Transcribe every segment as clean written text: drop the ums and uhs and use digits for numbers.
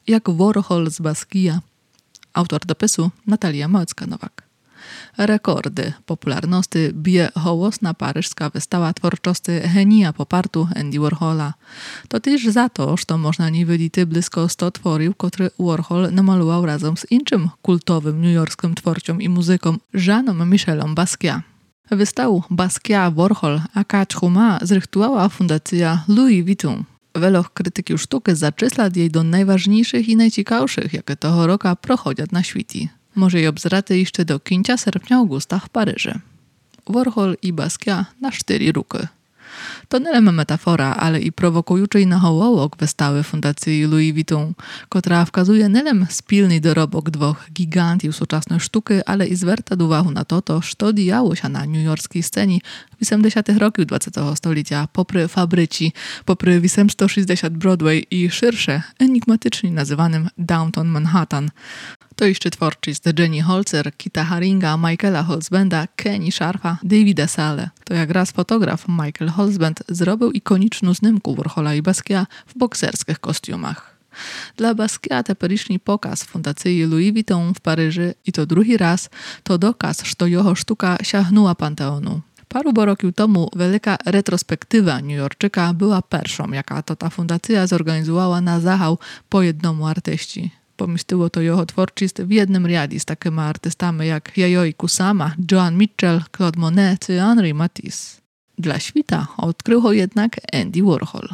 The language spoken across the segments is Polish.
jak Warhol z Basquiat. Autor dopisu Natalia Małecka-Nowak. Rekordy popularnosti bije hołosna paryżska wystawa twórczości genia popartu Andy Warhola. To też za to, że można nie wylity blisko 100 tworów, które Warhol namaluwał razem z innym kultowym newyorskim twórcą i muzyką Jeanem Michelem Basquiat. Wystawę Basquiat Warhol a quatre Chuma zrychtuała fundacja Louis Vuitton. Wielu krytyków sztuki zaczysla jej do najważniejszych i najciekawszych, jakie tego roku prochodzą na świecie. Może i obzraty jeszcze do końca sierpnia-augusta w Paryżu. Warhol i Basquiat na 4 ruki. To nie tylko metafora, ale i prowokujący nahołowok wystawy Fundacji Louis Vuitton, która wskazuje nie tylko spilny dorobok dwóch gigantów współczesnej sztuki, ale i zwraca uwagę na to, co działo się na newyorskiej scenie w 80. roku XX stulecia, popry fabryci, popry 860 Broadway i szersze, enigmatycznie nazywanym Downtown Manhattan. To jeszcze twórczość Jenny Holzer, Kita Haringa, Michaela Holzbenda, Kenny Scharfa, Davida Sale. To jak raz fotograf Michael Holzbend zrobił ikoniczną znimku Warhola i Basquiat w bokserskich kostiumach. Dla Basquiat teперішній pokaz w Fundacji Louis Vuitton w Paryżu i to drugi raz, to dokaz, że jego sztuka sięgnęła Panteonu. Paru roków temu wielka retrospektywa Newyorczyka była pierwszą, jaka to ta fundacja zorganizowała na zachał po jednemu artyści. Pomieściło to jego twórczość w jednym riadzie z takimi artystami jak Yayoi Kusama, Joan Mitchell, Claude Monet czy Henri Matisse. Dla świata odkrył go jednak Andy Warhol.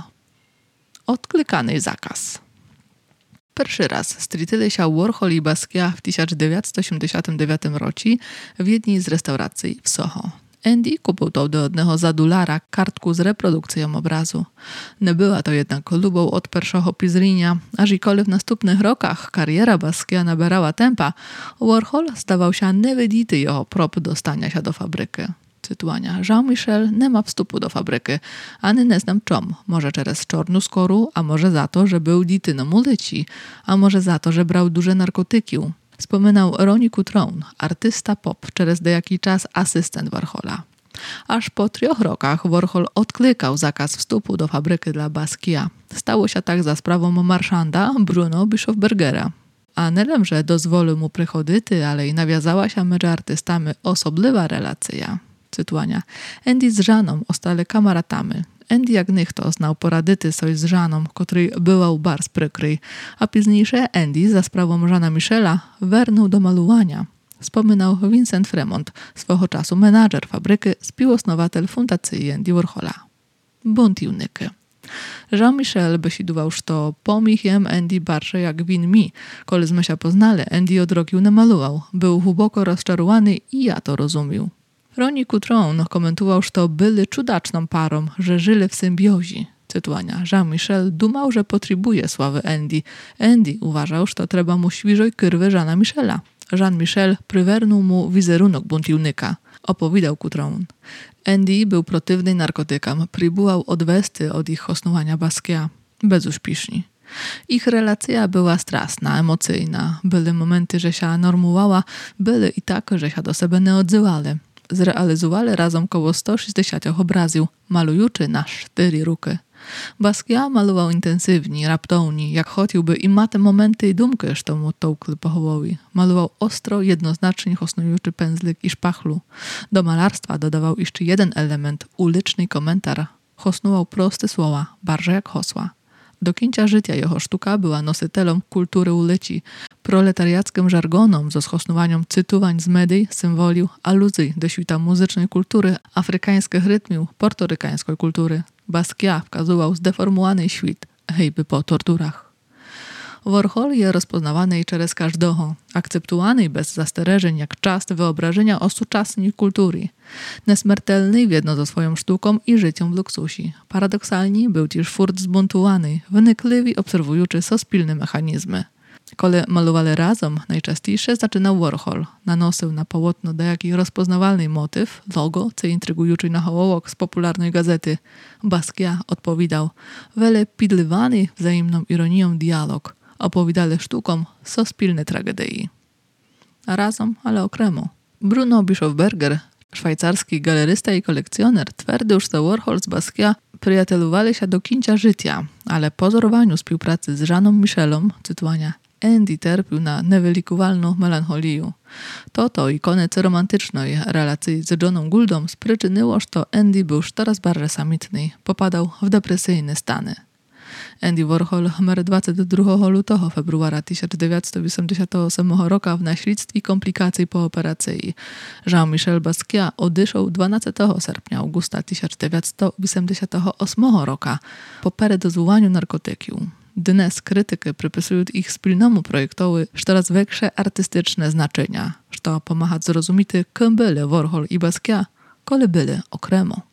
Odklikany zakaz. Pierwszy raz strytyli się Warhol i Basquiat w 1989 roku w jednej z restauracji w Soho. Andy kupił to do jednego za $1 kartku z reprodukcją obrazu. Nie była to jednak lubą od pierwszego pizrinia, aż i w następnych rokach kariera Basquiat nabierała tempa, Warhol stawał się niewydity jego prób dostania się do fabryki. Cytuwania: Jean-Michel nie ma wstupu do fabryki, ani nie znam czom. Może przez czarną skoru, a może za to, że był dityną ulici, a może za to, że brał duże narkotyki. Wspominał Ronnie Coutron, artysta pop, przez dejaki czas asystent Warhola. Aż po 3 rokach Warhol odklikał zakaz wstupu do fabryki dla Basquiat. Stało się tak za sprawą marszanda Bruno Bischofbergera. A nie wiem, że dozwolił mu przychodzić, ale i nawiązała się między artystami osobliwa relacja. Cytuwania: Andy z Żaną ostali kamaratami. Andy jak nichto znał poradyty coś z Żaną, który bywał bardzo przykry, a późniejsze Andy za sprawą Jeana Michela wernął do malowania. Wspominał Vincent Fremont, swego czasu menadżer fabryki, współosnowatel fundacji Andy Warhola. Buntowniky. Jean-Michel besidował, że pomichem Andy bardziej jak win mi. Koleśmy się poznali, Andy od roku nie malował. Był głęboko rozczarowany i ja to rozumiał. Ronnie Coutron komentował, że to byli cudaczną parą, że żyli w symbiozie. Cytuwania: Jean-Michel dumał, że potrzebuje sławy Andy. Andy uważał, że to trzeba mu świeżej kurwy Jeana Michela. Jean-Michel przywernął mu wizerunek buntownika. Opowiadał Coutron. Andy był przeciwny narkotykom, próbował odwести od ich osnowania Basquiat. Bezuśpiesznie. Ich relacja była strasna, emocyjna. Były momenty, że się normowała, były i tak, że się do siebie nie odzywali. Zrealizowali razem około 160 obrazów, malujący na 4 ruki. Basquiat malował intensywnie, raptownie, jak choćby i ma te momenty i dumki, że mu tołkli po głowie. Malował ostro, jednoznacznie hosnujący pędzlik i szpachlu. Do malarstwa dodawał jeszcze jeden element, uliczny komentarz. Hosnował proste słowa, bardziej jak hosła. Do końca życia jego sztuka była nositelem kultury ulici, proletariackim żargonom ze schosnowaniem cytowań z medii, symboli, aluzji do świata muzycznej kultury, afrykańskich rytmów, portorykańskiej kultury. Basquiat wskazywał zdeformowany świat, hejby po torturach. Warhol jest rozpoznawany przez każdego, akceptowany bez zastrzeżeń jak czas wyobrażenia o współczesnej kulturze. Nieśmiertelny jedno ze swoją sztuką i życiem w luksusie. Paradoksalnie był też furt zbuntowany, wnikliwy obserwujący sospilne mechanizmy. Kiedy malowali razem, najczęściej zaczynał Warhol. Nanosił na połotno dejaki rozpoznawalny motyw, logo, co intrygujący nahołowok z popularnej gazety. Basquiat odpowiadał: wiele pidlywany wzajemną ironią dialog. Opowiadali sztukom sospilne tragedii. A razem, ale okremo. Bruno Bischofberger, szwajcarski galerysta i kolekcjoner, twierdził, że Warhol z Basquiat приятелували się do końca życia, ale po zerwaniu współpracy z Jeanem Michelem, cytowania, Andy terpił na niewylikuwalną melancholię. To i koniec romantycznej relacji z Johnem Gouldem spriczyniło, że Andy był coraz bardziej samotny, popadał w depresyjne stany. Andy Warhol 22 lutego februara 1988 roku w naśledztwie komplikacji pooperacyjnych. Jean-Michel Basquiat odeszł 12 sierpnia Augusta 1988 roku po predozowaniu narkotyków. Dnes krytyki przypisują ich wspólnemu projektowi coraz większe artystyczne znaczenia, co pomaga zrozumieć, kim byli Warhol i Basquiat, kole byli okremo.